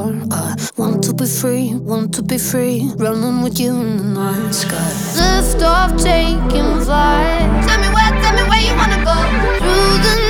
more. I want to be free, want to be free, running with you in the night sky. Lift off, taking flight. Tell me where you wanna go. Through the